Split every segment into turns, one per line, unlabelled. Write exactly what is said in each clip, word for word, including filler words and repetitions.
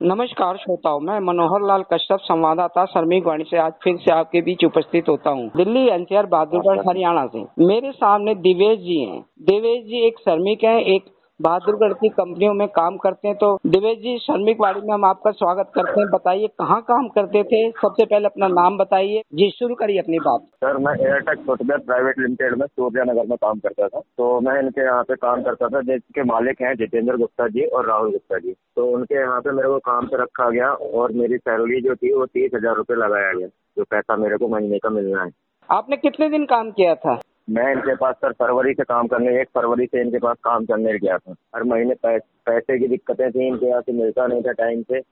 नमस्कार श्रोताओं, मैं मनोहर लाल कश्यप संवाददाता श्रमिक वाणी से आज फिर से आपके बीच उपस्थित होता हूँ। Delhi N C R Bahadurgarh Haryana से मेरे सामने दिवेश जी हैं। दिवेश जी एक श्रमिक हैं, एक बहादुरगढ़ की कंपनियों में काम करते हैं। तो दिवेश जी, श्रमिक वाणी में हम आपका स्वागत करते हैं। बताइए कहाँ काम करते थे, सबसे पहले अपना नाम बताइए। जी शुरू करिए अपनी बात।
सर मैं एयरटेक फुटवेयर प्राइवेट लिमिटेड में सूर्यनगर में काम करता था। तो मैं इनके यहाँ पे काम करता था, जिसके मालिक हैं जितेंद्र गुप्ता जी और राहुल गुप्ता जी। तो उनके यहाँ पे मेरे को काम पे रखा गया और मेरी सैलरी जो थी वो तीस हजार रूपये लगाया गया, जो पैसा मेरे को महीने का मिलना है।
आपने कितने दिन काम किया था?
मैं इनके पास सर फरवरी से काम करने एक फरवरी से इनके पास काम करने गया था। हर महीने पै, पैसे की दिक्कतें थी, इनके यहाँ से मिलता नहीं था टाइम से।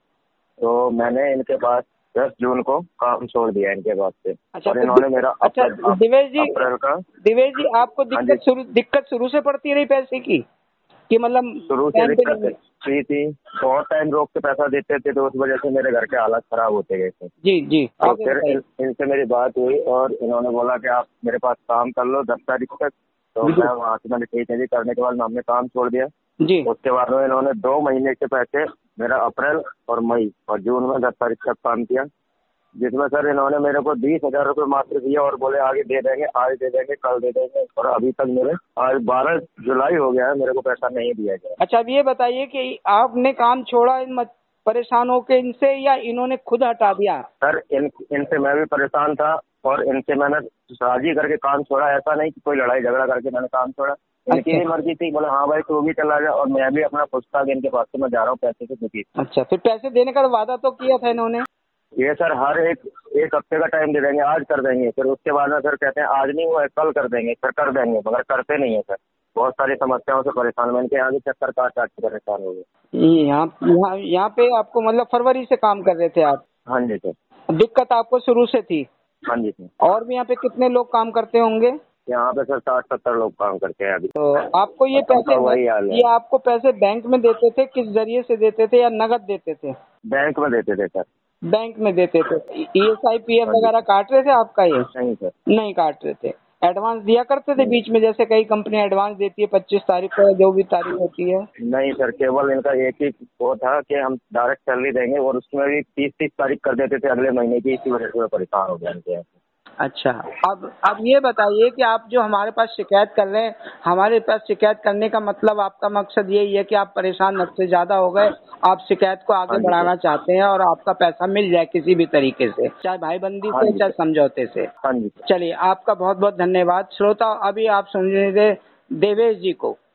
तो मैंने इनके पास दस जून को काम छोड़ दिया इनके पास से।
अच्छा,
और इन्होंने मेरा
अच्छा दिवेश जी,
अप्रैल का
दिवेश जी आपको दिक्कत शुरू दिक्कत शुरू से पड़ती रही पैसे की कि मतलब
शुरू से दिक्कत थी थी बहुत टाइम रोक के पैसा देते थे, तो उस वजह से मेरे घर के हालात खराब होते गए थे।
जी जी।
तो फिर इन, इनसे मेरी बात हुई और इन्होंने बोला कि आप मेरे पास काम कर लो दस तारीख तक। तो मैं वहाँ से मैंने ठीक है जी करने के बाद हमने काम छोड़ दिया
जी।
उसके बाद में इन्होंने दो महीने के पैसे मेरा अप्रैल और मई और जून में दस तारीख तक काम किया, जिसमें सर इन्होंने मेरे को बीस हजार रूपये मात्र दिया और बोले आगे दे देंगे, आज दे देंगे, कल दे देंगे। और अभी तक मेरे आज बारह जुलाई हो गया है, मेरे को पैसा नहीं दिया गया।
अच्छा, अब ये बताइए कि आपने काम छोड़ा इन परेशान होकर इनसे या इन्होंने खुद हटा दिया?
सर इन इनसे मैं भी परेशान था और इनसे मैंने राजी करके काम छोड़ा। ऐसा नहीं कि कोई लड़ाई झगड़ा करके मैंने काम छोड़ा। इनकी भी मर्जी थी, बोले हाँ भाई तू भी चला जा, और मैं भी अपना खुश था कि इनके पास से मैं जा रहा हूँ पैसे से दुखी।
अच्छा, फिर पैसे देने का वादा तो किया था इन्होंने?
ये सर हर एक एक हफ्ते का टाइम दे देंगे, आज कर देंगे। फिर उसके बाद में सर कहते हैं आज नहीं हुआ है कल कर देंगे, फिर कर देंगे, मगर करते नहीं है सर। बहुत सारी समस्याओं से परेशान, मैं इनके यहाँ भी चक्कर काट काट के परेशान हो गए।
यहाँ यहाँ यहाँ पे आपको मतलब फरवरी से काम कर रहे थे आप?
हाँ जी सर।
दिक्कत आपको शुरू से थी?
हाँ जी सर।
और भी यहाँ पे कितने लोग काम करते होंगे?
यहाँ पे सर साठ सत्तर लोग काम करते हैं अभी।
तो आपको ये पैसे
वही हाल है।
ये आपको पैसे बैंक में देते थे, किस जरिए से देते थे या नगद देते थे?
बैंक में देते थे सर।
बैंक में देते थे। E S I P F वगैरह काट रहे थे आपका? ये
नहीं सर,
नहीं काट रहे थे। एडवांस दिया करते थे बीच में, जैसे कई कंपनी एडवांस देती है पच्चीस तारीख को, जो भी तारीख होती है?
नहीं सर, केवल इनका एक ही वो था कि हम डायरेक्ट सैलरी देंगे, और उसमें भी तीस तीस तारीख कर देते थे अगले महीने की। इसी वजह से मैं परेशान हो गया इनके यहाँ।
अच्छा, अब अब ये बताइए कि आप जो हमारे पास शिकायत कर रहे हैं, हमारे पास शिकायत करने का मतलब आपका मकसद यही है कि आप परेशान हद से ज्यादा हो गए, आप शिकायत को आगे बढ़ाना चाहते हैं और आपका पैसा मिल जाए किसी भी तरीके से, चाहे भाईबंदी से चाहे समझौते से।
हाँ जी।
चलिए, आपका बहुत बहुत धन्यवाद। श्रोता, अभी आप सुन रहे थे देवेश जी को।